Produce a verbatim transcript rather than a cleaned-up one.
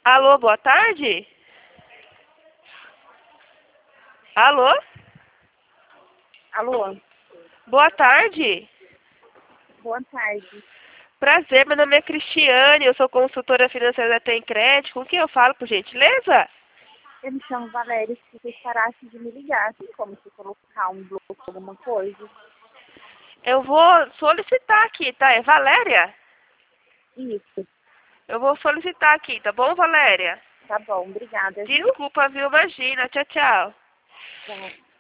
Alô, boa tarde? Alô? Alô, Boa tarde. boa tarde. Prazer, meu nome é Cristiane, eu sou consultora financeira da Tem Crédito. Com quem eu falo, por gentileza? Eu me chamo Valéria, se vocês parassem de me ligar, tem como você colocar um bloco, alguma coisa? Eu vou solicitar aqui, tá? É Valéria? Isso, Eu vou solicitar aqui, tá bom, Valéria? tá bom, obrigada, viu? Desculpa, viu? Imagina. Tchau, tchau. Tchau.